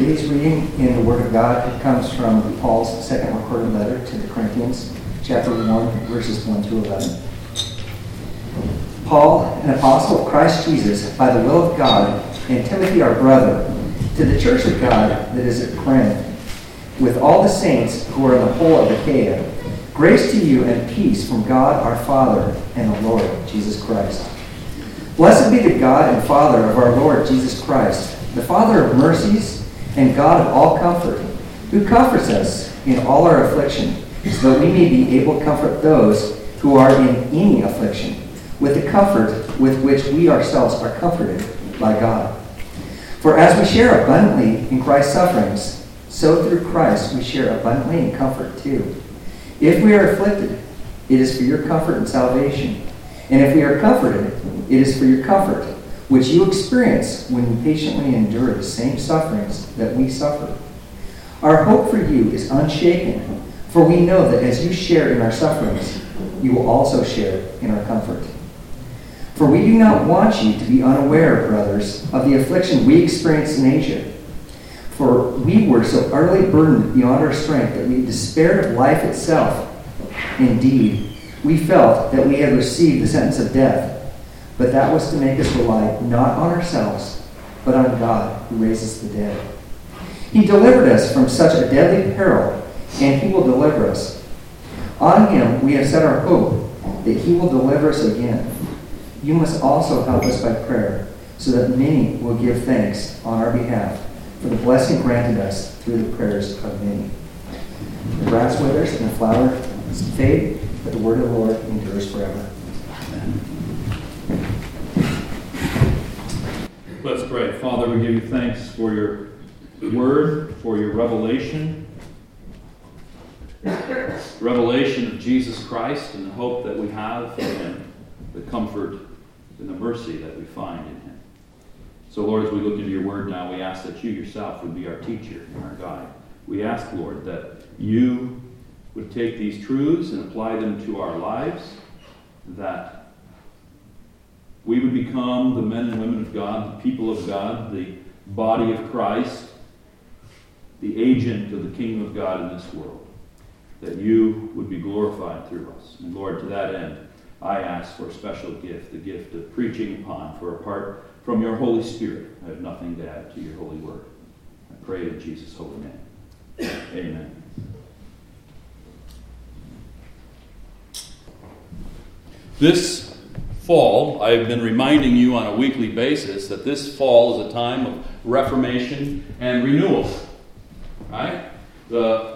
Today's reading in the Word of God comes from Paul's second recorded letter to the Corinthians, chapter 1, verses 1 through 11. Paul, an apostle of Christ Jesus, by the will of God, and Timothy our brother, to the church of God that is at Corinth, with all the saints who are in the whole of Achaia, grace to you and peace from God our Father and the Lord Jesus Christ. Blessed be the God and Father of our Lord Jesus Christ, the Father of mercies and God of all comfort, who comforts us in all our affliction, so that we may be able to comfort those who are in any affliction, with the comfort with which we ourselves are comforted by God. For as we share abundantly in Christ's sufferings, so through Christ we share abundantly in comfort too. If we are afflicted, it is for your comfort and salvation. And if we are comforted, it is for your comfort, which you experience when you patiently endure the same sufferings that we suffer. Our hope for you is unshaken, for we know that as you share in our sufferings, you will also share in our comfort. For we do not want you to be unaware, brothers, of the affliction we experienced in Asia. For we were so utterly burdened beyond our strength that we despaired of life itself. Indeed, we felt that we had received the sentence of death, but that was to make us rely not on ourselves, but on God who raises the dead. He delivered us from such a deadly peril, and he will deliver us. On him we have set our hope that he will deliver us again. You must also help us by prayer, so that many will give thanks on our behalf for the blessing granted us through the prayers of many. The grass withers and the flower fade, but the word of the Lord endures forever. Amen. Let's pray. Father, we give you thanks for your word, for your revelation of Jesus Christ and the hope that we have in him, the comfort and the mercy that we find in him. So, Lord, as we look into your word now, we ask that you yourself would be our teacher and our guide. We ask, Lord, that you would take these truths and apply them to our lives, that we would become the men and women of God, the people of God, the body of Christ, the agent of the kingdom of God in this world, that you would be glorified through us. And Lord, to that end, I ask for a special gift, the gift of preaching upon, for apart from your Holy Spirit, I have nothing to add to your holy word. I pray in Jesus' holy name. Amen. This fall, I've been reminding you on a weekly basis that this fall is a time of reformation and renewal. Right? The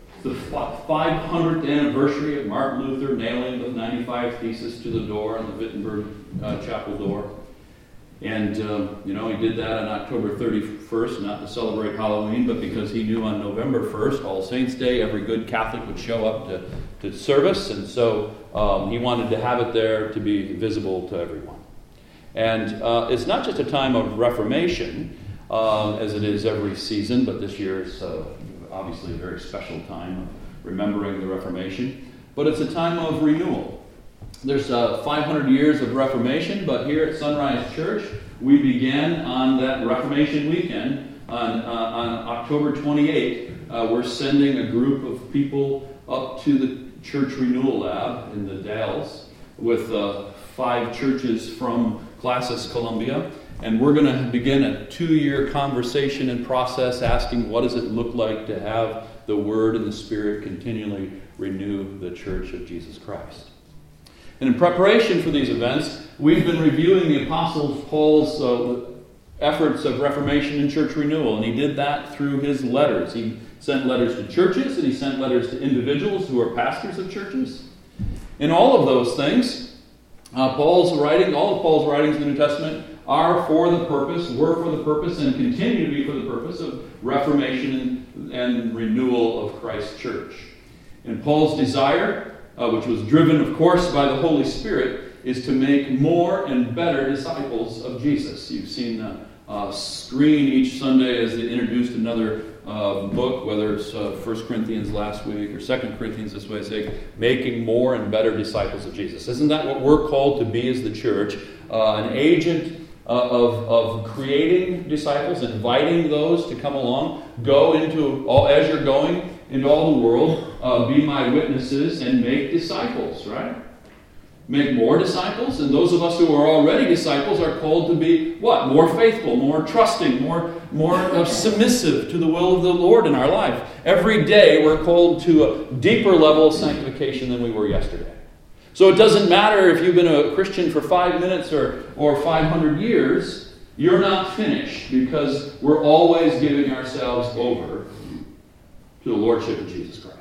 500th anniversary of Martin Luther nailing the 95 Theses to the door on the Wittenberg chapel door. And, he did that on October 31st, not to celebrate Halloween, but because he knew on November 1st, All Saints' Day, every good Catholic would show up to service. And so he wanted to have it there to be visible to everyone. And it's not just a time of reformation, as it is every season, but this year is obviously a very special time of remembering the Reformation. But it's a time of renewal. There's 500 years of Reformation, but here at Sunrise Church, we began on that Reformation weekend on October 28th. We're sending a group of people up to the Church Renewal Lab in the Dalles with 5 churches from Classis, Columbia. And we're going to begin a 2-year conversation and process asking what does it look like to have the Word and the Spirit continually renew the Church of Jesus Christ. And in preparation for these events, we've been reviewing the Apostle Paul's efforts of Reformation and church renewal, and he did that through his letters. He sent letters to churches, and he sent letters to individuals who are pastors of churches. In all of those things, all of Paul's writings in the New Testament are for the purpose, were for the purpose, and continue to be for the purpose of reformation and renewal of Christ's church. And Paul's desire, which was driven, of course, by the Holy Spirit, is to make more and better disciples of Jesus. You've seen the screen each Sunday as they introduced another book, whether it's 1 Corinthians last week or 2 Corinthians this way, saying, making more and better disciples of Jesus. Isn't that what we're called to be as the church? An agent of creating disciples, inviting those to come along. Go into as you're going into all the world, be my witnesses and make disciples, right? Make more disciples, and those of us who are already disciples are called to be what? More faithful, more trusting, more submissive to the will of the Lord in our life. Every day we're called to a deeper level of sanctification than we were yesterday. So it doesn't matter if you've been a Christian for 5 minutes or 500 years, you're not finished, because we're always giving ourselves over to the Lordship of Jesus Christ.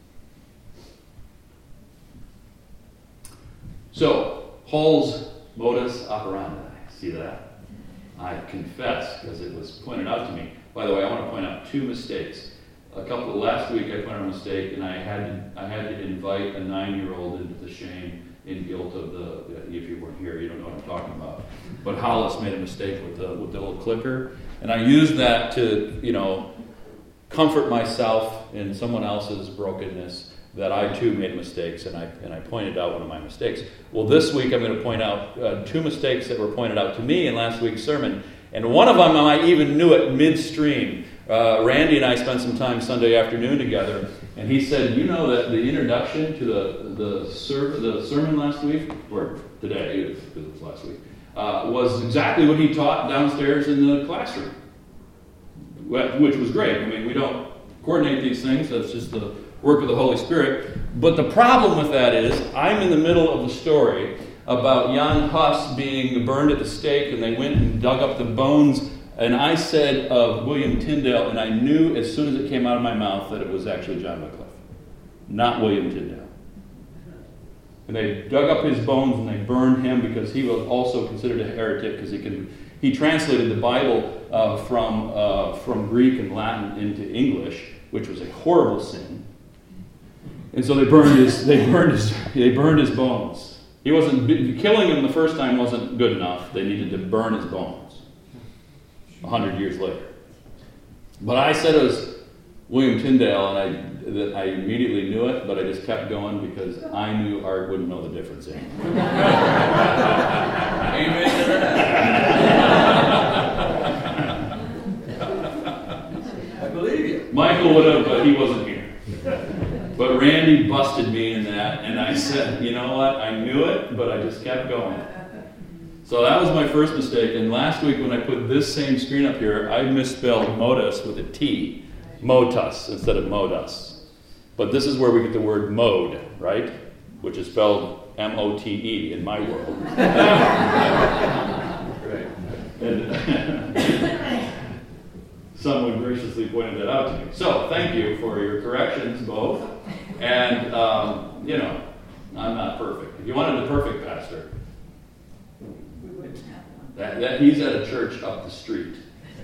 So, Paul's modus operandi. See that? I confess, because it was pointed out to me. By the way, I want to point out 2 mistakes. Last week I pointed out a mistake, and I had to invite a 9-year-old into the shame and guilt of if you weren't here, you don't know what I'm talking about. But Hollis made a mistake with the little clicker, and I used that to, comfort myself in someone else's brokenness, that I too made mistakes, and I pointed out one of my mistakes. Well, this week I'm going to point out 2 mistakes that were pointed out to me in last week's sermon, and one of them I even knew it midstream. Randy and I spent some time Sunday afternoon together, and he said, you know that the introduction to the sermon last week, or today, because it was last week, was exactly what he taught downstairs in the classroom, which was great. I mean, we don't coordinate these things, that's just the work of the Holy Spirit. But the problem with that is, I'm in the middle of the story about Jan Hus being burned at the stake, and they went and dug up the bones, and I said of William Tyndale, and I knew as soon as it came out of my mouth that it was actually John Wycliffe, not William Tyndale. And they dug up his bones and they burned him, because he was also considered a heretic, because he translated the Bible from Greek and Latin into English, which was a horrible sin. And so they burned his bones. Killing him the first time wasn't good enough. They needed to burn his bones 100 years later. But I said it was William Tyndale, and I immediately knew it, but I just kept going because I knew Art wouldn't know the difference anymore. Amen to that. I believe you. Michael would have, but he wasn't here. But Randy busted me in that, and I said, you know what, I knew it, but I just kept going. So that was my first mistake, and last week when I put this same screen up here, I misspelled modus with a T, motus, instead of modus. But this is where we get the word mode, right? Which is spelled M-O-T-E in my world. Right. And someone graciously pointed that out to me. So, thank you for your corrections, both. And, I'm not perfect. If you wanted a perfect pastor, We wouldn't have one. he's at a church up the street.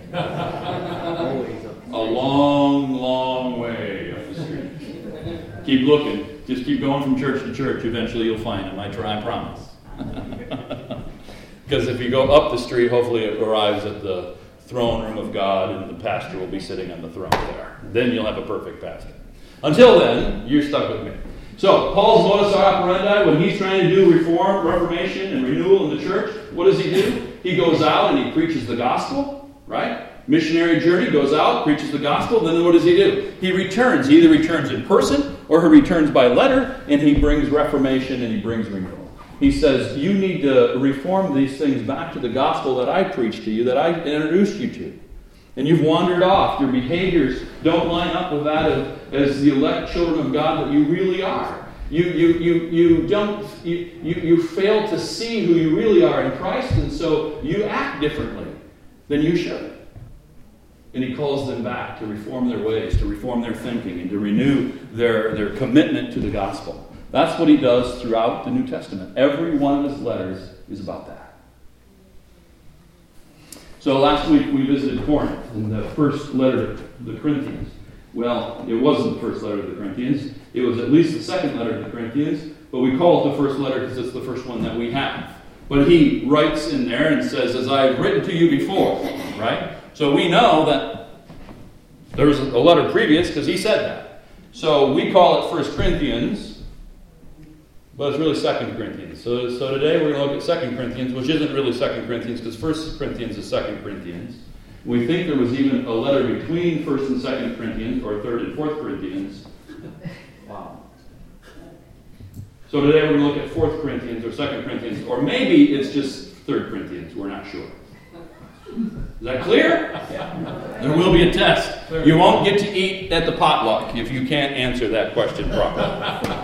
A long, long way up the street. Keep looking. Just keep going from church to church. Eventually you'll find him. I promise. Because if you go up the street, hopefully it arrives at the throne room of God, and the pastor will be sitting on the throne there. Then you'll have a perfect pastor. Until then, you're stuck with me. So, Paul's modus operandi, when he's trying to do reformation and renewal in the church, what does he do? He goes out and he preaches the gospel, right? Missionary journey, goes out, preaches the gospel, then what does he do? He returns. He either returns in person or he returns by letter, and he brings reformation and he brings renewal. He says, you need to reform these things back to the gospel that I preached to you, that I introduced you to. And you've wandered off. Your behaviors don't line up with that as the elect children of God that you really are. You fail to see who you really are in Christ, and so you act differently than you should. And he calls them back to reform their ways, to reform their thinking, and to renew their commitment to the gospel. That's what he does throughout the New Testament. Every one of his letters is about that. So last week we visited Corinth in the first letter to the Corinthians. Well, it wasn't the first letter to the Corinthians. It was at least the second letter to the Corinthians, but we call it the first letter because it's the first one that we have. But he writes in there and says, as I have written to you before, right? So we know that there was a letter previous because he said that. So we call it 1 Corinthians But it's really 2 Corinthians. So today we're going to look at 2 Corinthians, which isn't really 2 Corinthians, because 1 Corinthians is 2 Corinthians. We think there was even a letter between 1 and 2 Corinthians, or 3rd and 4th Corinthians. Wow. So today we're going to look at 4th Corinthians, or 2 Corinthians, or maybe it's just 3rd Corinthians. We're not sure. Is that clear? Yeah. There will be a test. You won't get to eat at the potluck if you can't answer that question properly.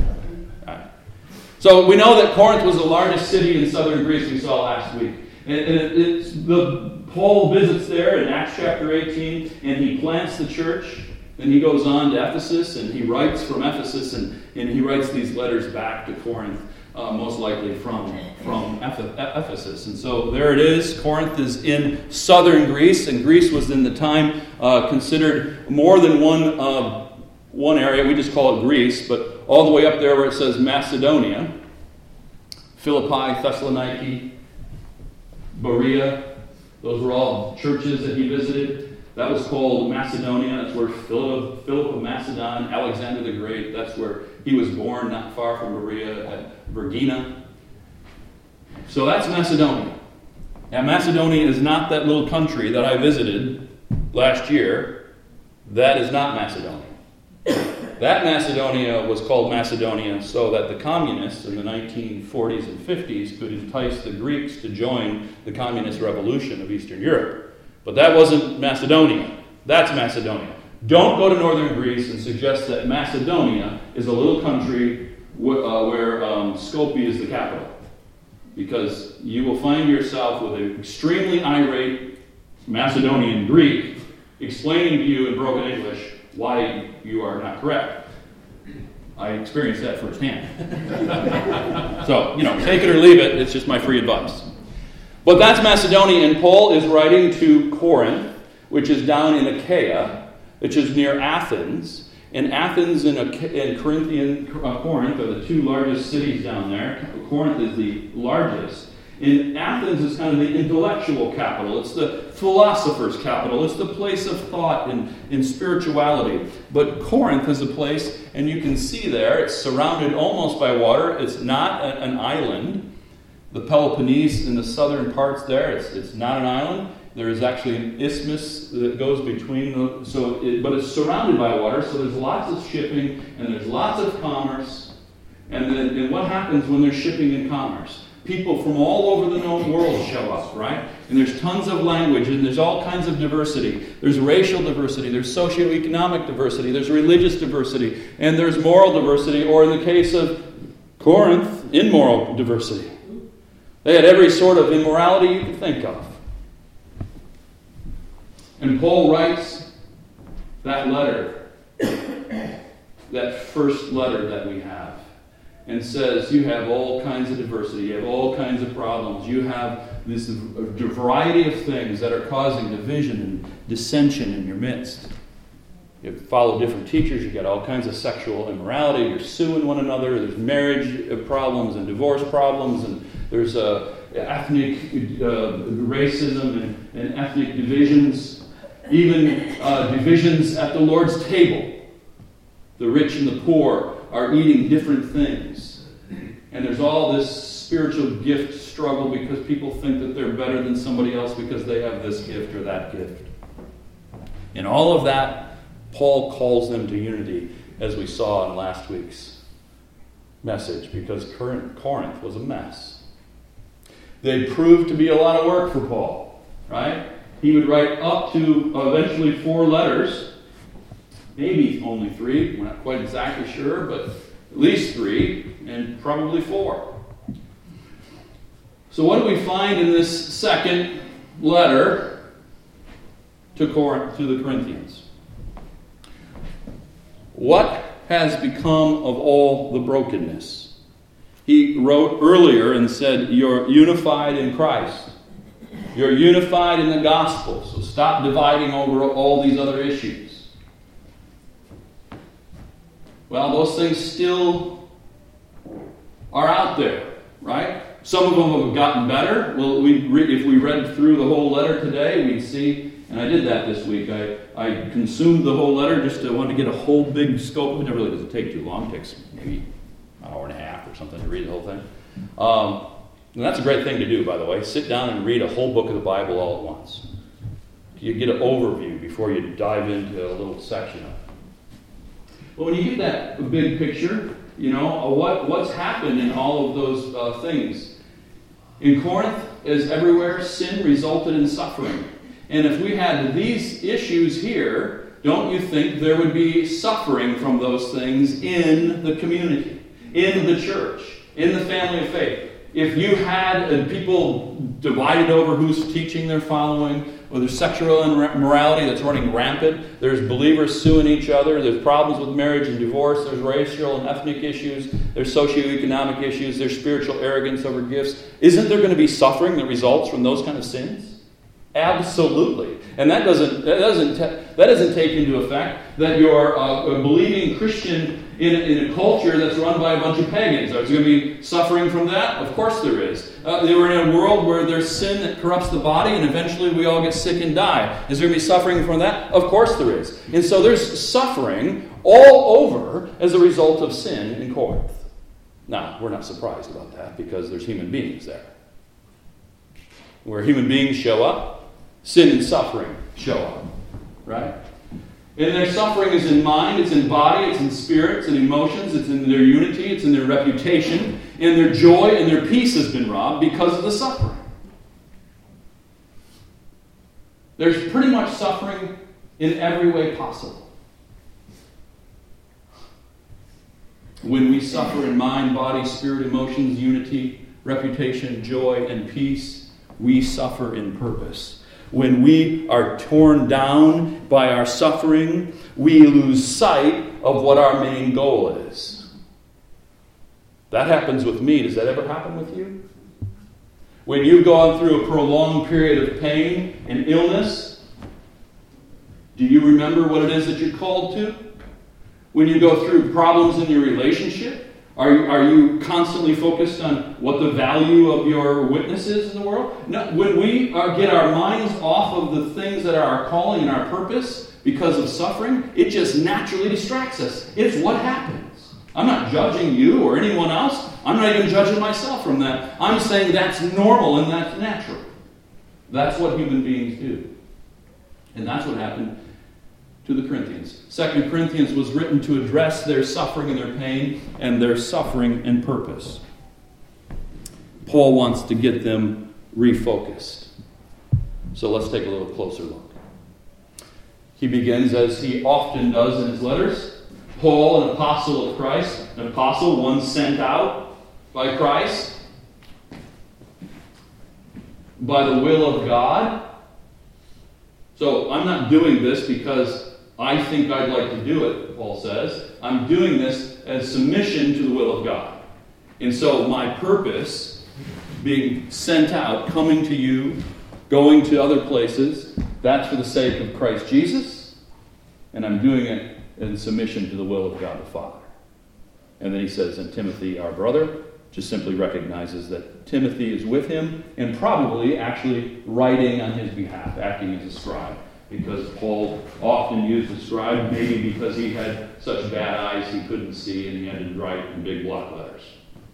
So we know that Corinth was the largest city in southern Greece, we saw last week. And Paul visits there in Acts chapter 18, and he plants the church. Then he goes on to Ephesus, and he writes from Ephesus, and he writes these letters back to Corinth, most likely from Ephesus. And so there it is. Corinth is in southern Greece, and Greece was in the time considered more than one area. We just call it Greece, but all the way up there where it says Macedonia, Philippi, Thessaloniki, Berea, those were all churches that he visited. That was called Macedonia. That's where Philip of Macedon, Alexander the Great, that's where he was born, not far from Berea at Vergina. So that's Macedonia. Now Macedonia is not that little country that I visited last year. That is not Macedonia. That Macedonia was called Macedonia so that the communists in the 1940s and 50s could entice the Greeks to join the communist revolution of Eastern Europe. But that wasn't Macedonia. That's Macedonia. Don't go to northern Greece and suggest that Macedonia is a little country where Skopje is the capital. Because you will find yourself with an extremely irate Macedonian Greek explaining to you in broken English why you are not correct. I experienced that firsthand. So, take it or leave it. It's just my free advice. But that's Macedonia, and Paul is writing to Corinth, which is down in Achaia, which is near Athens. And Athens and Corinth are the two largest cities down there. Corinth is the largest. And Athens is kind of the intellectual capital. It's the philosopher's capital. It's the place of thought and spirituality. But Corinth is a place, and you can see there, it's surrounded almost by water. It's not an island. The Peloponnese in the southern parts there, it's not an island. There is actually an isthmus that goes between, but it's surrounded by water, so there's lots of shipping, and there's lots of commerce. And what happens when there's shipping and commerce? People from all over the known world show up, right? And there's tons of language, and there's all kinds of diversity. There's racial diversity, there's socioeconomic diversity, there's religious diversity, and there's moral diversity, or in the case of Corinth, immoral diversity. They had every sort of immorality you could think of. And Paul writes that letter, that first letter that we have, and says, you have all kinds of diversity, you have all kinds of problems, you have this variety of things that are causing division and dissension in your midst. You follow different teachers, you get all kinds of sexual immorality, you're suing one another, there's marriage problems and divorce problems, and there's ethnic racism and ethnic divisions, even divisions at the Lord's table. The rich and the poor are eating different things. And there's all this spiritual gift struggle because people think that they're better than somebody else because they have this gift or that gift. And all of that, Paul calls them to unity, as we saw in last week's message, because Corinth was a mess. They proved to be a lot of work for Paul, right? He would write up to eventually 4 letters, maybe only 3, we're not quite exactly sure, but at least 3, and probably 4. So what do we find in this second letter to the Corinthians? What has become of all the brokenness? He wrote earlier and said, you're unified in Christ. You're unified in the gospel, so stop dividing over all these other issues. Well, those things still are out there, right? Some of them have gotten better. Well, if we read through the whole letter today, we'd see, and I did that this week. I consumed the whole letter just to want to get a whole big scope. It really doesn't take too long. It takes maybe an hour and a half or or something to read the whole thing. And that's a great thing to do, by the way. Sit down and read a whole book of the Bible all at once. You get an overview before you dive into a little section of it. But when you get that big picture, what's happened in all of those things. In Corinth, as everywhere, sin resulted in suffering. And if we had these issues here, don't you think there would be suffering from those things in the community, in the church, in the family of faith? If you had people divided over who's teaching they're following, or there's sexual immorality that's running rampant, there's believers suing each other, there's problems with marriage and divorce, there's racial and ethnic issues, there's socioeconomic issues, there's spiritual arrogance over gifts, isn't there going to be suffering that results from those kind of sins? Absolutely. And that doesn't take into effect that you're a believing Christian in a culture that's run by a bunch of pagans. Is there going to be suffering from that? Of course there is. They were in a world where there's sin that corrupts the body, and eventually we all get sick and die. Is there going to be suffering from that? Of course there is. And so there's suffering all over as a result of sin in Corinth. Now, we're not surprised about that because there's human beings there. Where human beings show up, sin and suffering show up. Right? And their suffering is in mind, it's in body, it's in spirit, it's in emotions, it's in their unity, it's in their reputation, and their joy and their peace has been robbed because of the suffering. There's pretty much suffering in every way possible. When we suffer in mind, body, spirit, emotions, unity, reputation, joy, and peace, we suffer in purpose. When we are torn down by our suffering, we lose sight of what our main goal is. That happens with me. Does that ever happen with you? When you've gone through a prolonged period of pain and illness, do you remember what it is that you're called to? When you go through problems in your relationship, are you constantly focused on what the value of your witness is in the world? No, when we get our minds off of the things that are our calling and our purpose because of suffering, it just naturally distracts us. It's what happens. I'm not judging you or anyone else. I'm not even judging myself from that. I'm saying that's normal and that's natural. That's what human beings do. And that's what happened to the Corinthians. 2 Corinthians was written to address their suffering and their pain and their suffering and purpose. Paul wants to get them refocused. So let's take a little closer look. He begins, as he often does in his letters, Paul, an apostle of Christ, an apostle, one sent out by Christ, by the will of God. So I'm not doing this because I think I'd like to do it, Paul says. I'm doing this as submission to the will of God. And so my purpose, being sent out, coming to you, going to other places, that's for the sake of Christ Jesus, and I'm doing it in submission to the will of God the Father. And then he says, and Timothy, our brother, just simply recognizes that Timothy is with him and probably actually writing on his behalf, acting as a scribe. Because Paul often used a scribe, maybe because he had such bad eyes he couldn't see and he had to write in big block letters.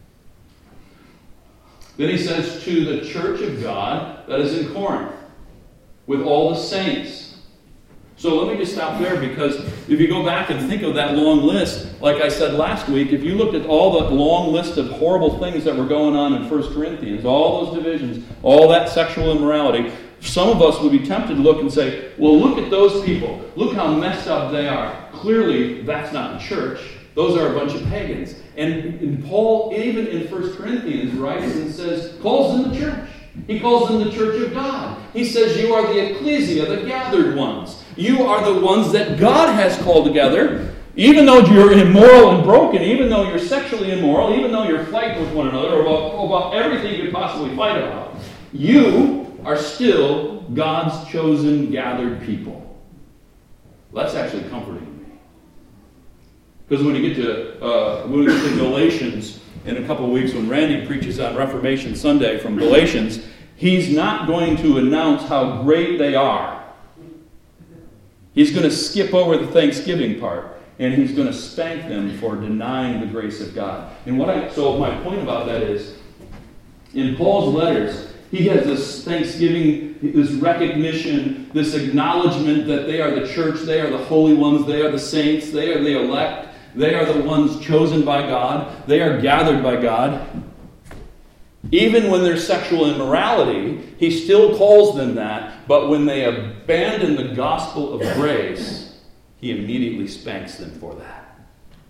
Then he says, to the church of God that is in Corinth, with all the saints. So let me just stop there, because if you go back and think of that long list, like I said last week, if you looked at all the long list of horrible things that were going on in 1 Corinthians, all those divisions, all that sexual immorality, some of us would be tempted to look and say, well, look at those people. Look how messed up they are. Clearly, that's not the church. Those are a bunch of pagans. And Paul, even in 1 Corinthians, writes and says, calls them the church. He calls them the church of God. He says, you are the ecclesia, the gathered ones. You are the ones that God has called together. Even though you're immoral and broken, even though you're sexually immoral, even though you're fighting with one another about everything you could possibly fight about, you are still God's chosen, gathered people. That's actually comforting to me. Because when we get to Galatians in a couple of weeks, when Randy preaches on Reformation Sunday from Galatians, he's not going to announce how great they are. He's going to skip over the Thanksgiving part. and he's going to spank them for denying the grace of God. And so my point about that is, in Paul's letters, he has this thanksgiving, this recognition, this acknowledgement that they are the church, they are the holy ones, they are the saints, they are the elect, they are the ones chosen by God, they are gathered by God. Even when there's sexual immorality, he still calls them that, but when they abandon the gospel of grace, he immediately spanks them for that.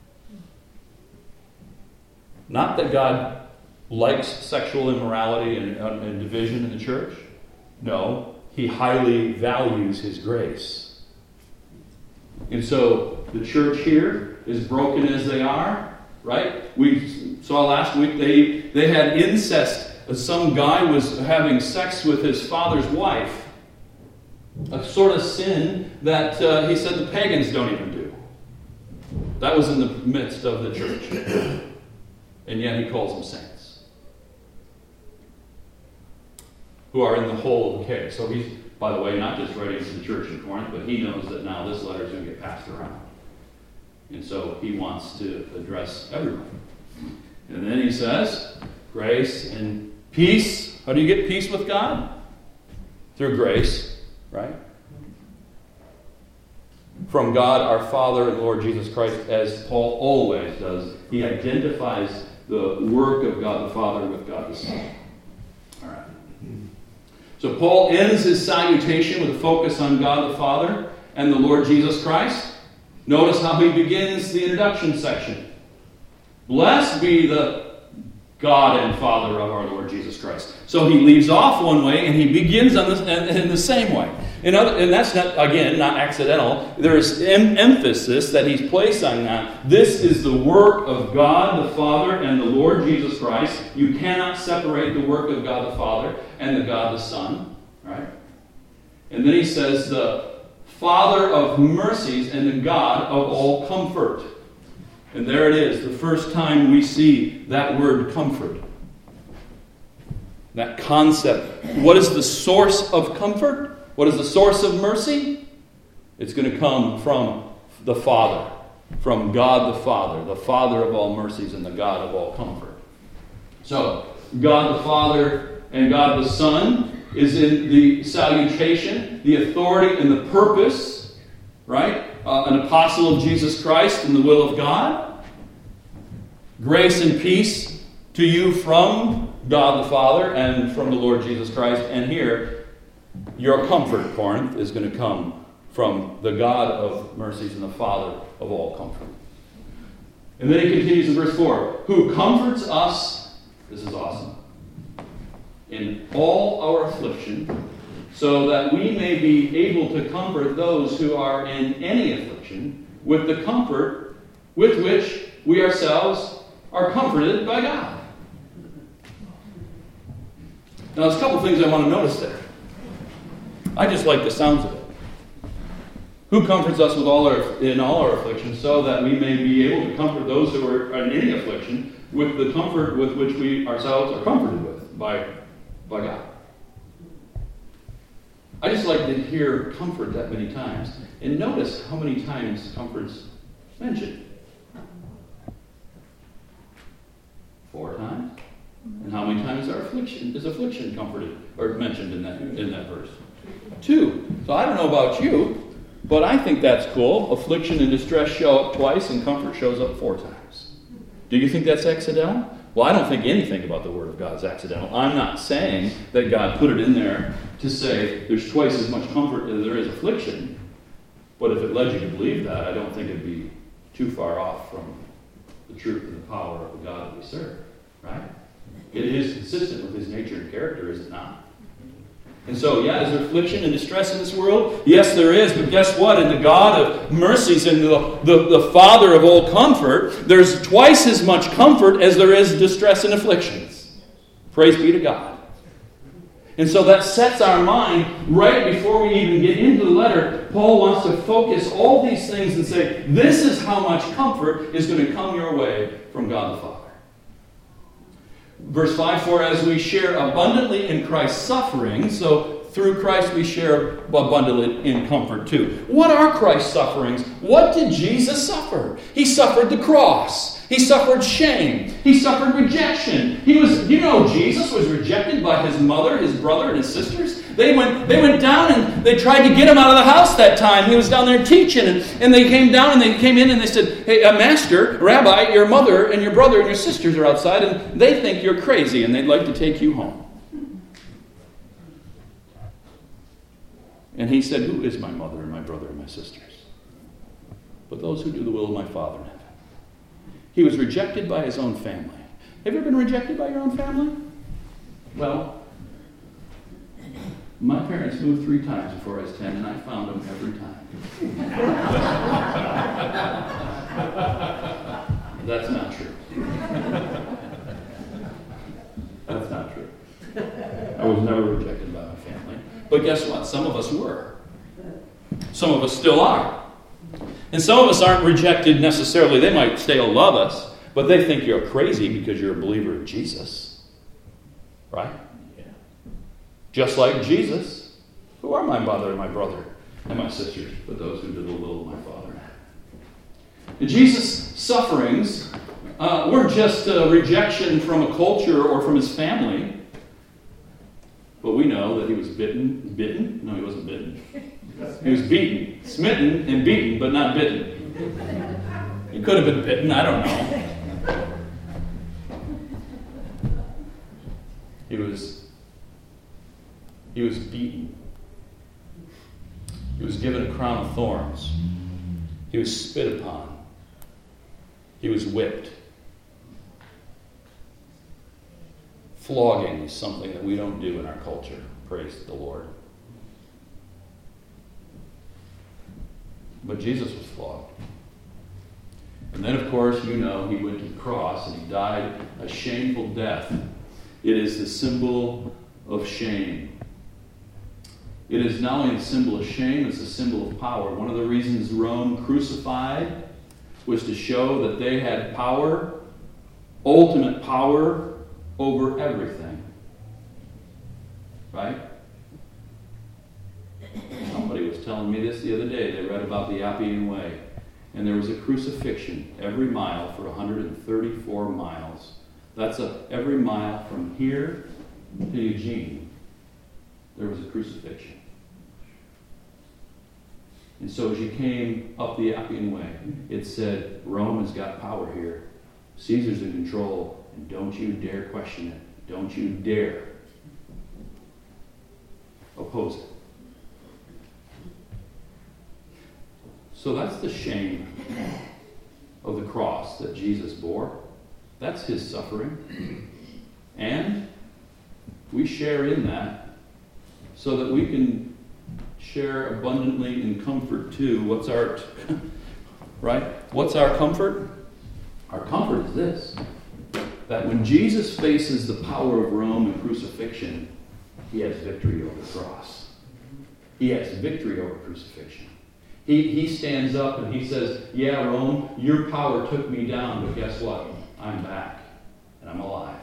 Not that God likes sexual immorality and division in the church. No, he highly values his grace. And so the church here is broken as they are, right? We saw last week they had incest. Some guy was having sex with his father's wife. A sort of sin that he said the pagans don't even do. That was in the midst of the church. And yet he calls them saints, who are in the whole of the case. So he's, by the way, not just writing to the church in Corinth, but he knows that now this letter is going to get passed around. And so he wants to address everyone. And then he says, grace and peace. How do you get peace with God? Through grace. Right? From God our Father and Lord Jesus Christ, as Paul always does. He identifies the work of God the Father with God the Son. All right. So Paul ends his salutation with a focus on God the Father and the Lord Jesus Christ. Notice how he begins the introduction section. Blessed be the God and Father of our Lord Jesus Christ. So he leaves off one way and he begins in the same way. And that's not, again, not accidental. There is emphasis that he's placed on that. This is the work of God the Father and the Lord Jesus Christ. You cannot separate the work of God the Father and the God the Son. Right? And then he says the Father of mercies and the God of all comfort. And there it is, the first time we see that word comfort. That concept. What is the source of comfort? What is the source of mercy? It's going to come from the Father, from God the Father of all mercies and the God of all comfort. So, God the Father and God the Son is in the salutation, the authority and the purpose, right? An apostle of Jesus Christ in the will of God. Grace and peace to you from God the Father and from the Lord Jesus Christ. And here, your comfort, Corinth, is going to come from the God of mercies and the Father of all comfort. And then he continues in verse 4. Who comforts us, this is awesome, in all our affliction, so that we may be able to comfort those who are in any affliction with the comfort with which we ourselves are comforted by God. Now, there's a couple things I want to notice there. I just like the sounds of it. Who comforts us in all our afflictions, so that we may be able to comfort those who are in any affliction with the comfort with which we ourselves are comforted with by God. I just like to hear comfort that many times. And notice how many times comfort's mentioned. 4 times. And how many times is affliction comforted or mentioned in that verse? 2. So I don't know about you, but I think that's cool. Affliction and distress show up twice and comfort shows up 4 times. Do you think that's accidental? Well, I don't think anything about the Word of God is accidental. I'm not saying that God put it in there to say there's twice as much comfort as there is affliction. But if it led you to believe that, I don't think it'd be too far off from the truth and the power of the God that we serve. Right? It is consistent with His nature and character, is it not? And so, yeah, is there affliction and distress in this world? Yes, there is. But guess what? In the God of mercies and the Father of all comfort, there's twice as much comfort as there is distress and afflictions. Praise be to God. And so that sets our mind right before we even get into the letter. Paul wants to focus all these things and say, this is how much comfort is going to come your way from God the Father. Verse 5, for as we share abundantly in Christ's suffering, so through Christ we share abundantly in comfort too. What are Christ's sufferings? What did Jesus suffer? He suffered the cross. He suffered shame. He suffered rejection. Jesus was rejected by his mother, his brother, and his sisters. They went down and they tried to get him out of the house that time. He was down there teaching, and they came down and they came in and they said, "Hey, Master, Rabbi, your mother and your brother and your sisters are outside, and they think you're crazy, and they'd like to take you home." And he said, "Who is my mother and my brother and my sisters? But those who do the will of my Father in heaven." He was rejected by his own family. Have you ever been rejected by your own family? Well, my parents moved 3 times before I was 10, and I found them every time. That's not true. That's not true. I was never rejected by my family. But guess what? Some of us were. Some of us still are. And some of us aren't rejected necessarily. They might still love us, but they think you're crazy because you're a believer in Jesus. Right? Yeah. Just like Jesus. Who are my mother and my brother and my sisters? But those who do the will of my Father. And Jesus' sufferings weren't just a rejection from a culture or from his family. But we know that he was bitten? No, he wasn't bitten. He was beaten, smitten and beaten, but not bitten. He could have been bitten, I don't know. He was beaten. He was given a crown of thorns. He was spit upon. He was whipped. Flogging is something that we don't do in our culture. Praise the Lord. But Jesus was flogged. And then, of course, he went to the cross and he died a shameful death. It is the symbol of shame. It is not only the symbol of shame, it's a symbol of power. One of the reasons Rome crucified was to show that they had power, ultimate power, over everything. Right? Somebody was telling me this the other day. They read about the Appian Way. And there was a crucifixion every mile for 134 miles. That's every mile from here to Eugene. There was a crucifixion. And so as you came up the Appian Way, it said, Rome has got power here. Caesar's in control. And don't you dare question it. Don't you dare oppose it. So that's the shame of the cross that Jesus bore. That's his suffering. And we share in that so that we can share abundantly in comfort too. What's our comfort? Our comfort is this. That when Jesus faces the power of Rome and crucifixion, he has victory over the cross. He has victory over crucifixion. He stands up and he says, yeah, Rome, your power took me down, but guess what? I'm back and I'm alive.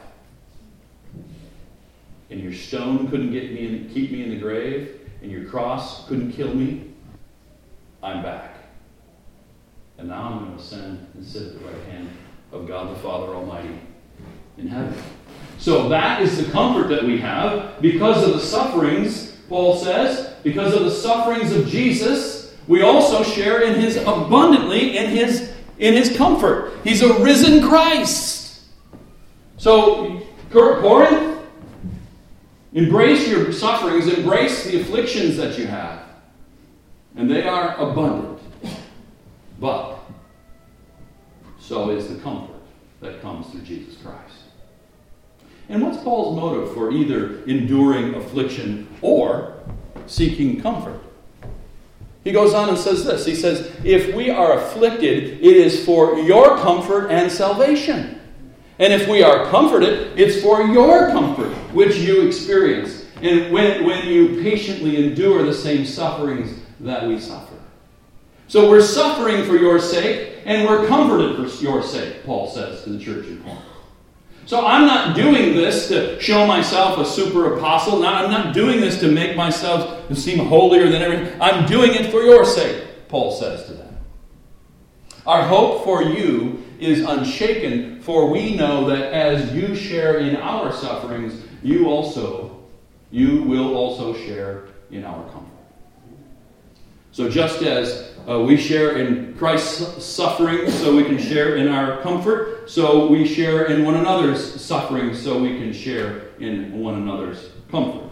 And your stone couldn't keep me in the grave, and your cross couldn't kill me. I'm back. And now I'm going to ascend and sit at the right hand of God the Father Almighty in heaven. So that is the comfort that we have because of the sufferings, Paul says, because of the sufferings of Jesus, we also share in his abundantly in his comfort. He's a risen Christ. So Corinth, embrace your sufferings, embrace the afflictions that you have. And they are abundant. But so is the comfort that comes through Jesus Christ. And what's Paul's motive for either enduring affliction or seeking comfort? He goes on and says this. He says, if we are afflicted, it is for your comfort and salvation. And if we are comforted, it's for your comfort, which you experience. And when you patiently endure the same sufferings that we suffer. So we're suffering for your sake, and we're comforted for your sake, Paul says to the church in Corinth. So I'm not doing this to show myself a super apostle. I'm not doing this to make myself seem holier than everything. I'm doing it for your sake, Paul says to them. Our hope for you is unshaken, for we know that as you share in our sufferings, you will also share in our comfort. So just as we share in Christ's suffering so we can share in our comfort, so we share in one another's suffering so we can share in one another's comfort.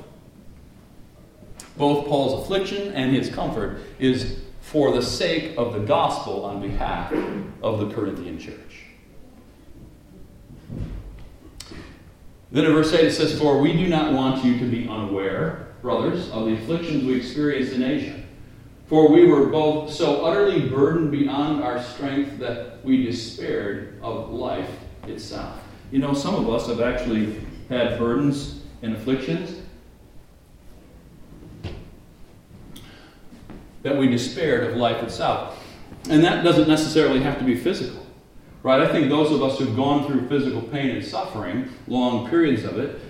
Both Paul's affliction and his comfort is for the sake of the gospel on behalf of the Corinthian church. Then in verse 8 it says, "For we do not want you to be unaware, brothers, of the afflictions we experienced in Asia. For we were both so utterly burdened beyond our strength that we despaired of life itself." You know, some of us have actually had burdens and afflictions that we despaired of life itself. And that doesn't necessarily have to be physical. Right? I think those of us who've gone through physical pain and suffering, long periods of it,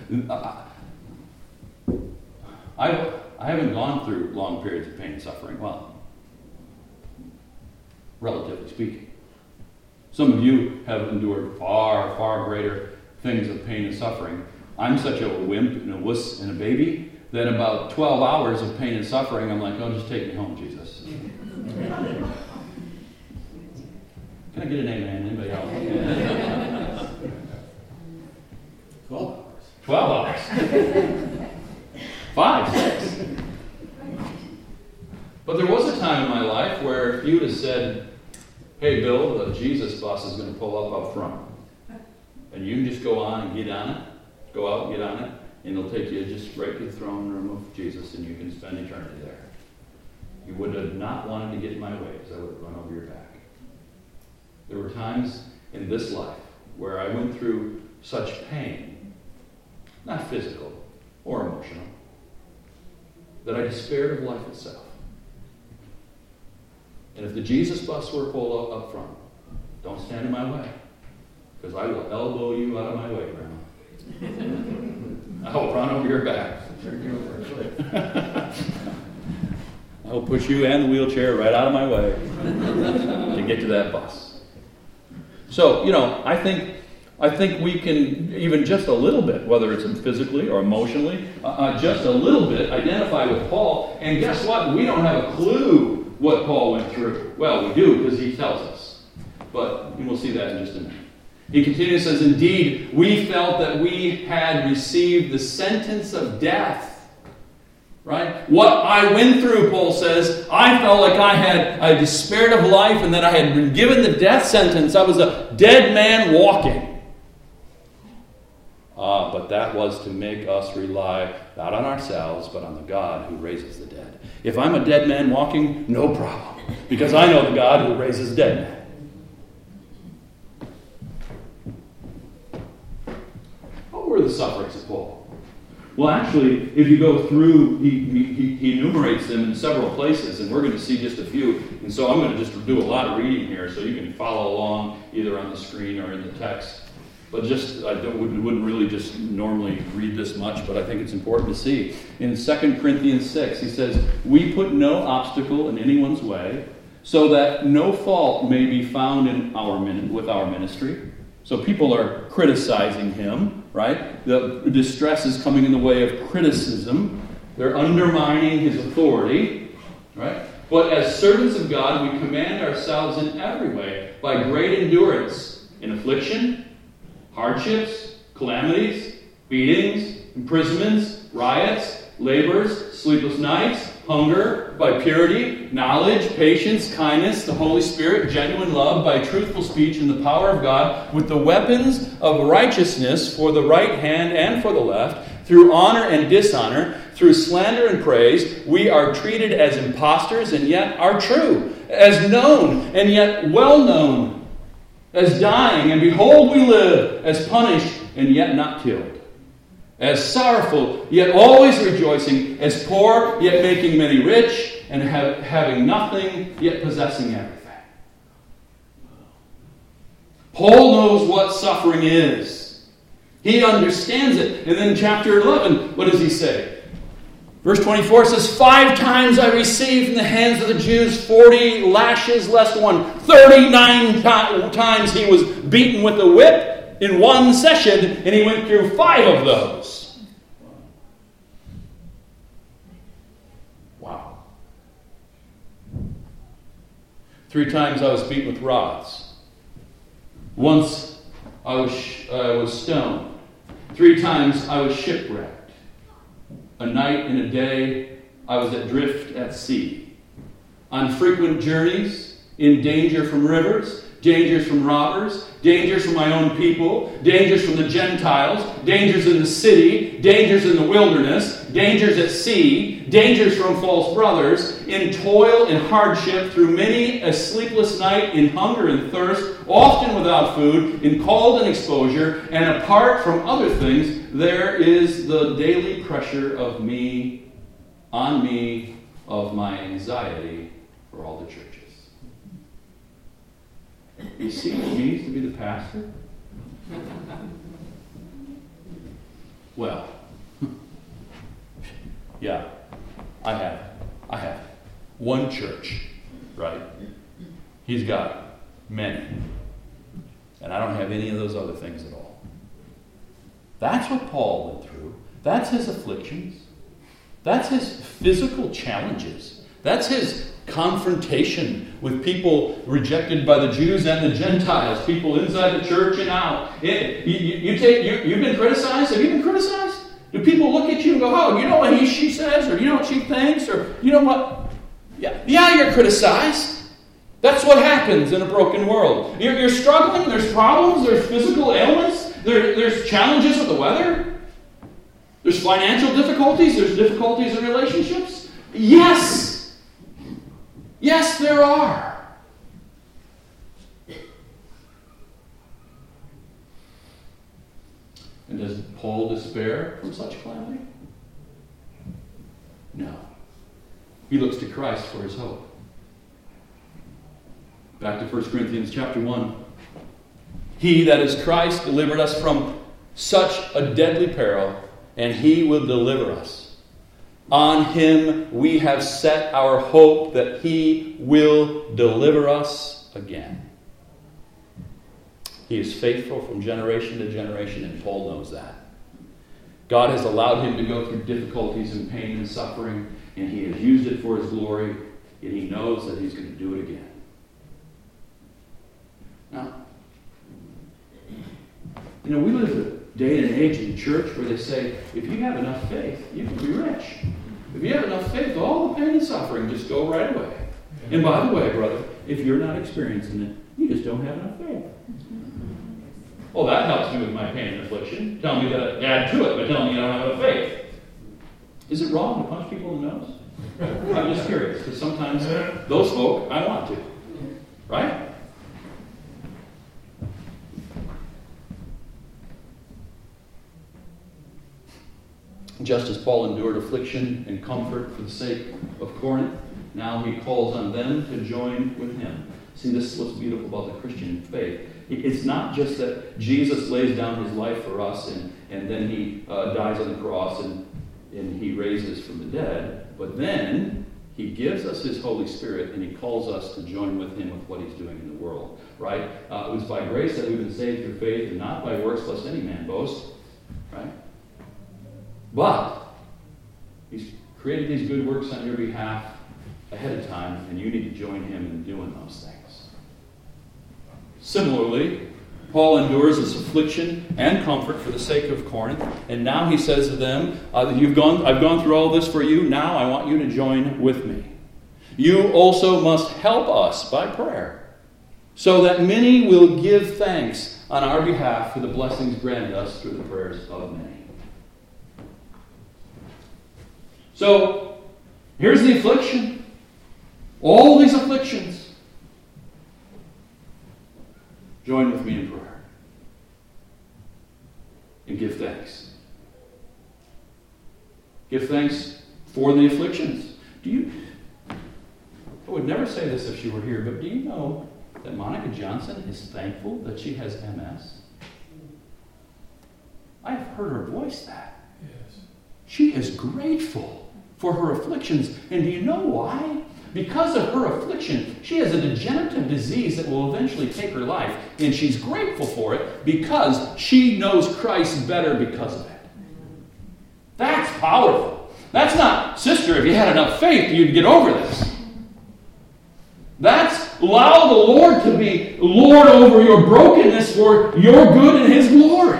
I haven't gone through long periods of pain and suffering. Well, relatively speaking. Some of you have endured far, far greater things of pain and suffering. I'm such a wimp and a wuss and a baby that about 12 hours of pain and suffering, I'm like, oh, just take me home, Jesus. Can I get an amen? Anybody else? 12 hours. 12 hours. 5, 6. But there was a time in my life where if you would have said, "Hey, Bill, the Jesus bus is going to pull up front. And you can just go on and get on it. Go out and get on it. And it'll take you just right to the throne room of Jesus and you can spend eternity there." You would have not wanted to get in my way because I would have run over your back. There were times in this life where I went through such pain, not physical or emotional, that I despaired of life itself. And if the Jesus bus were pulled up front, don't stand in my way, because I will elbow you out of my way, Grandma. I will run over your back. I will push you and the wheelchair right out of my way to get to that bus. So, you know, I think we can, even just a little bit, whether it's physically or emotionally, just a little bit, identify with Paul. And guess what? We don't have a clue what Paul went through. Well, we do because he tells us. But we'll see that in just a minute. He continues, says, "Indeed, we felt that we had received the sentence of death." Right? What I went through, Paul says, I felt like I despaired of life and that I had been given the death sentence. I was a dead man walking. But that was to make us rely not on ourselves, but on the God who raises the dead. If I'm a dead man walking, no problem, because I know the God who raises dead men. What were the sufferings of Paul? Well, actually, if you go through, he enumerates them in several places, and we're going to see just a few. And so I'm going to just do a lot of reading here, so you can follow along either on the screen or in the text. But just, wouldn't really just normally read this much, but I think it's important to see. In 2 Corinthians 6, he says, "We put no obstacle in anyone's way, so that no fault may be found with our ministry." So people are criticizing him, right? The distress is coming in the way of criticism. They're undermining his authority, right? "But as servants of God, we command ourselves in every way by great endurance, in affliction, hardships, calamities, beatings, imprisonments, riots, labors, sleepless nights, hunger, by purity, knowledge, patience, kindness, the Holy Spirit, genuine love, by truthful speech and the power of God, with the weapons of righteousness for the right hand and for the left, through honor and dishonor, through slander and praise. We are treated as impostors and yet are true, as known and yet well known, as dying and behold we live, as punished and yet not killed, as sorrowful, yet always rejoicing, as poor, yet making many rich, and having nothing, yet possessing everything." Paul knows what suffering is. He understands it. And then in chapter 11, what does he say? Verse 24 says, 5 times I received from the hands of the Jews 40 lashes less one. 39 times he was beaten with a whip in one session, and he went through 5 of those. Wow. 3 times I was beaten with rods. Once I was stoned. 3 times I was shipwrecked. A night and a day I was adrift at sea. On frequent journeys, in danger from rivers, dangers from robbers, dangers from my own people, dangers from the Gentiles, dangers in the city, dangers in the wilderness, dangers at sea, dangers from false brothers, in toil and hardship, through many a sleepless night, in hunger and thirst, often without food, in cold and exposure, and apart from other things, there is the daily pressure on me, of my anxiety for all the churches. You see what it means to be the pastor? Well, yeah, I have one church, right? He's got many. And I don't have any of those other things at all. That's what Paul went through. That's his afflictions. That's his physical challenges. That's his confrontation with people rejected by the Jews and the Gentiles, people inside the church and out. You've been criticized? Have you been criticized? Do people look at you and go, oh, you know what she says, or you know what she thinks, or you know what? Yeah, you're criticized. That's what happens in a broken world. You're struggling, there's problems, there's physical ailments, there's challenges with the weather, there's financial difficulties, there's difficulties in relationships. Yes, there are. And does Paul despair from such calamity? No. He looks to Christ for his hope. Back to 1 Corinthians chapter 1. He, that is Christ, delivered us from such a deadly peril, and he will deliver us. On him we have set our hope that he will deliver us again. He is faithful from generation to generation, and Paul knows that. God has allowed him to go through difficulties and pain and suffering, and he has used it for his glory, and he knows that he's going to do it again. Now, we live in a day and age in church where they say, if you have enough faith, you can be rich. If you have enough faith, all the pain and suffering just go right away. And by the way, brother, if you're not experiencing it, you just don't have enough faith. Well, that helps me with my pain and affliction. Tell me to add to it by telling me I don't have enough faith. Is it wrong to punch people in the nose? I'm just curious, because sometimes those folk, I want to. Right? Just as Paul endured affliction and comfort for the sake of Corinth, now he calls on them to join with him. See, this is what's beautiful about the Christian faith. It's not just that Jesus lays down his life for us and then he dies on the cross and he raises from the dead, but then he gives us his Holy Spirit and he calls us to join with him with what he's doing in the world. Right? It was by grace that we've been saved through faith and not by works lest any man boast. Right? But he's created these good works on your behalf ahead of time, and you need to join him in doing those things. Similarly, Paul endures this affliction and comfort for the sake of Corinth, and now he says to them, I've gone through all this for you, now I want you to join with me. You also must help us by prayer, so that many will give thanks on our behalf for the blessings granted us through the prayers of many. So, here's the affliction. All these afflictions. Join with me in prayer. And give thanks. Give thanks for the afflictions. I would never say this if she were here, but do you know that Monica Johnson is thankful that she has MS? I've heard her voice that. Yes. She is grateful for her afflictions. And do you know why? Because of her affliction, she has a degenerative disease that will eventually take her life. And she's grateful for it because she knows Christ better because of it. That's powerful. That's not, sister, if you had enough faith, you'd get over this. That's allow the Lord to be Lord over your brokenness for your good and His glory.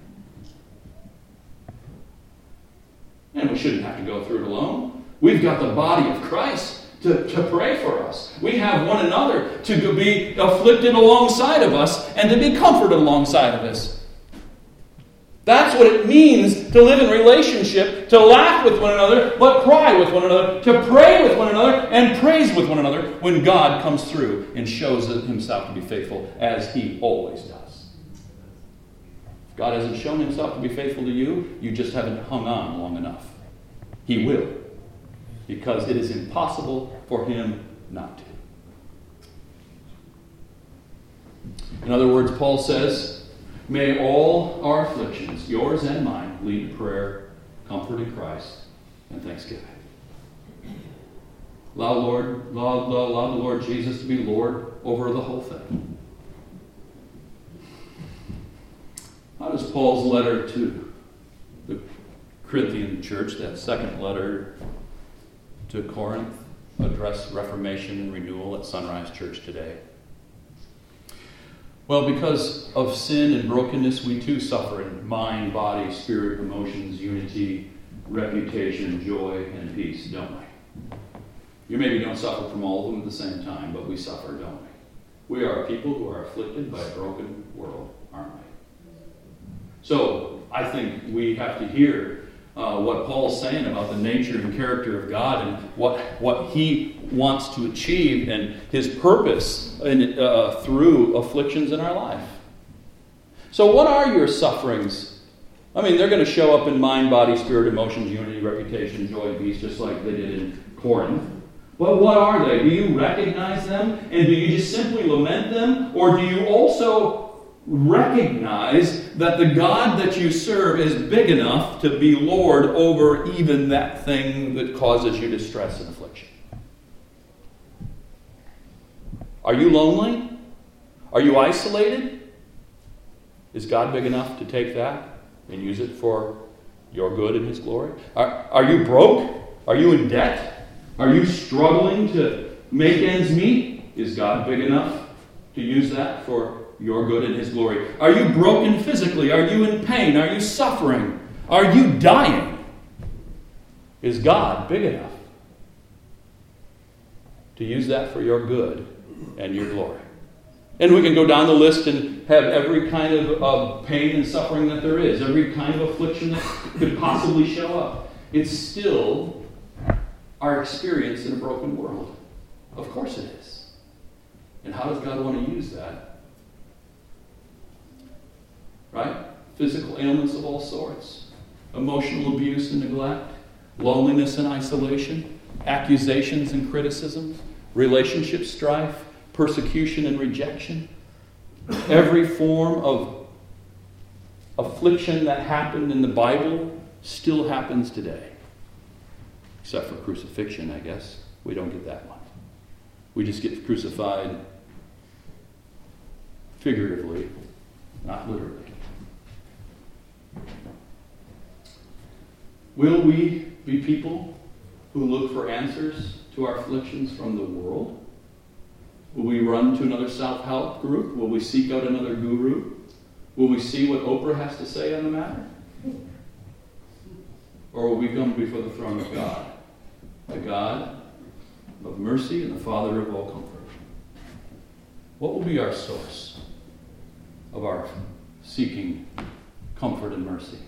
And we shouldn't have to go through it alone. We've got the body of Christ to pray for us. We have one another to be afflicted alongside of us and to be comforted alongside of us. That's what it means to live in relationship, to laugh with one another, but cry with one another, to pray with one another, and praise with one another when God comes through and shows Himself to be faithful, as He always does. If God hasn't shown Himself to be faithful to you, you just haven't hung on long enough. He will, because it is impossible for Him not to. In other words, Paul says, may all our afflictions, yours and mine, lead to prayer, comfort in Christ, and thanksgiving. Allow the Lord Jesus to be Lord over the whole thing. How does Paul's letter to the Corinthian church, that second letter to Corinth, address reformation and renewal at Sunrise Church today? Well, because of sin and brokenness, we too suffer in mind, body, spirit, emotions, unity, reputation, joy, and peace, don't we? You maybe don't suffer from all of them at the same time, but we suffer, don't we? We are people who are afflicted by a broken world, aren't we? So, I think we have to hear what Paul's saying about the nature and character of God and what He wants to achieve and His purpose through afflictions in our life. So what are your sufferings? I mean, they're going to show up in mind, body, spirit, emotions, unity, reputation, joy, and peace, just like they did in Corinth. But what are they? Do you recognize them? And do you just simply lament them? Or do you also recognize that the God that you serve is big enough to be Lord over even that thing that causes you distress and affliction? Are you lonely? Are you isolated? Is God big enough to take that and use it for your good and His glory? Are you broke? Are you in debt? Are you struggling to make ends meet? Is God big enough to use that for your good and His glory? Are you broken physically? Are you in pain? Are you suffering? Are you dying? Is God big enough to use that for your good and your glory? And we can go down the list and have every kind of pain and suffering that there is, every kind of affliction that could possibly show up. It's still our experience in a broken world. Of course it is. And how does God want to use that? Right? Physical ailments of all sorts, emotional abuse and neglect, loneliness and isolation, accusations and criticisms, relationship strife, persecution and rejection. Every form of affliction that happened in the Bible still happens today. Except for crucifixion, I guess. We don't get that one. We just get crucified figuratively, not literally. Will we be people who look for answers to our afflictions from the world? Will we run to another self-help group? Will we seek out another guru? Will we see what Oprah has to say on the matter? Or will we come before the throne of God, the God of mercy and the Father of all comfort? What will be our source of our seeking comfort and mercy?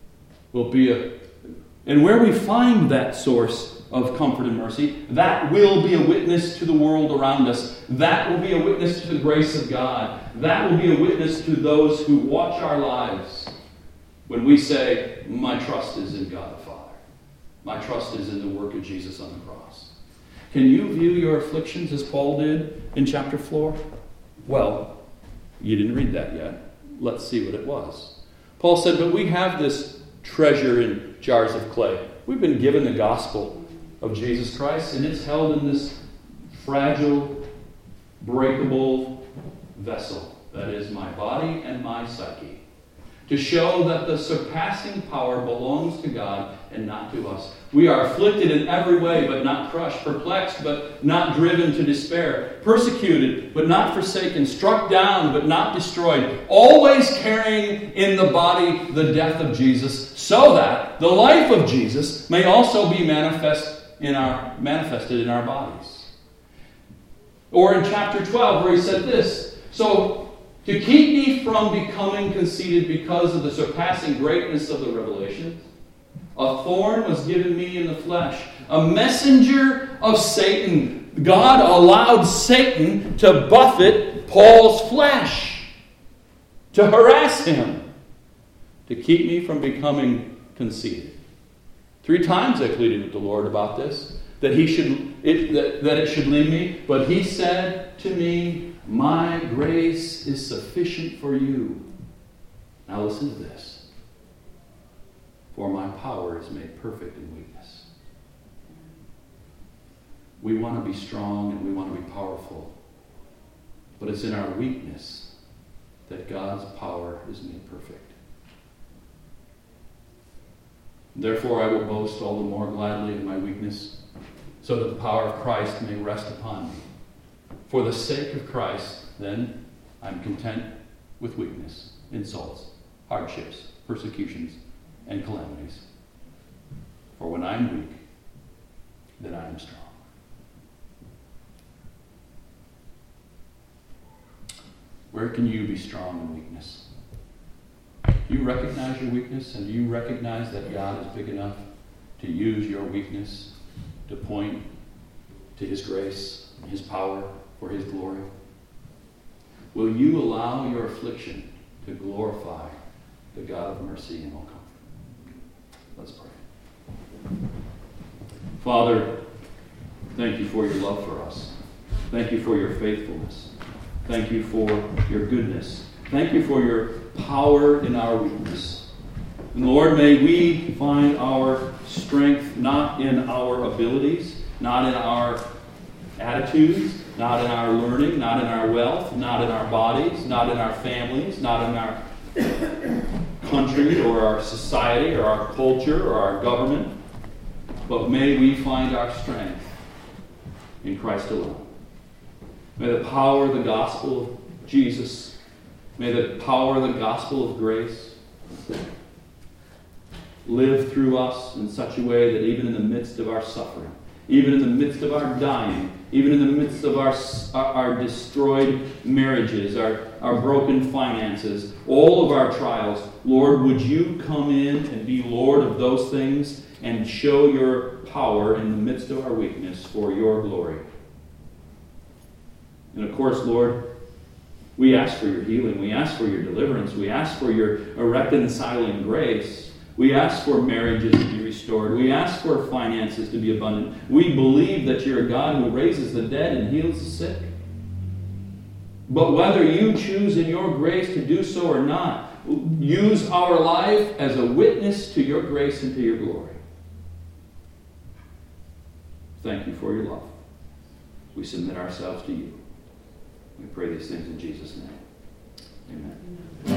And where we find that source of comfort and mercy, that will be a witness to the world around us. That will be a witness to the grace of God. That will be a witness to those who watch our lives when we say, my trust is in God the Father. My trust is in the work of Jesus on the cross. Can you view your afflictions as Paul did in chapter 4? Well, you didn't read that yet. Let's see what it was. Paul said, but we have this treasure in jars of clay. We've been given the gospel of Jesus Christ, and it's held in this fragile, breakable vessel that is my body and my psyche, to show that the surpassing power belongs to God and not to us. We are afflicted in every way, but not crushed, perplexed, but not driven to despair, persecuted, but not forsaken, struck down, but not destroyed, always carrying in the body the death of Jesus, so that the life of Jesus may also be manifested in our bodies. Or in chapter 12, where he said this, so to keep me from becoming conceited because of the surpassing greatness of the revelation, a thorn was given me in the flesh, a messenger of Satan. God allowed Satan to buffet Paul's flesh, to harass him, to keep me from becoming conceited. 3 times I pleaded with the Lord about this, that it should leave me. But he said to me, my grace is sufficient for you. Now listen to this. For my power is made perfect in weakness. We want to be strong and we want to be powerful. But it's in our weakness that God's power is made perfect. Therefore I will boast all the more gladly in my weakness, so that the power of Christ may rest upon me. For the sake of Christ, then, I'm content with weakness, insults, hardships, persecutions, and calamities. For when I'm weak, then I am strong. Where can you be strong in weakness? Do you recognize your weakness, and do you recognize that God is big enough to use your weakness to point to His grace and His power for His glory? Will you allow your affliction to glorify the God of mercy and all comfort? Let's pray. Father, thank you for your love for us. Thank you for your faithfulness. Thank you for your goodness. Thank you for your power in our weakness. And Lord, may we find our strength not in our abilities, not in our attitudes, not in our learning, not in our wealth, not in our bodies, not in our families, not in our country or our society or our culture or our government, but may we find our strength in Christ alone. May the power of the gospel of Jesus, may the power of the gospel of grace live through us in such a way that even in the midst of our suffering, even in the midst of our dying, even in the midst of our destroyed marriages, our broken finances, all of our trials, Lord, would you come in and be Lord of those things and show your power in the midst of our weakness for your glory. And of course, Lord, we ask for your healing. We ask for your deliverance. We ask for your reconciling grace. We ask for marriages to be restored. We ask for finances to be abundant. We believe that you're a God who raises the dead and heals the sick. But whether you choose in your grace to do so or not, use our life as a witness to your grace and to your glory. Thank you for your love. We submit ourselves to you. We pray these things in Jesus' name. Amen.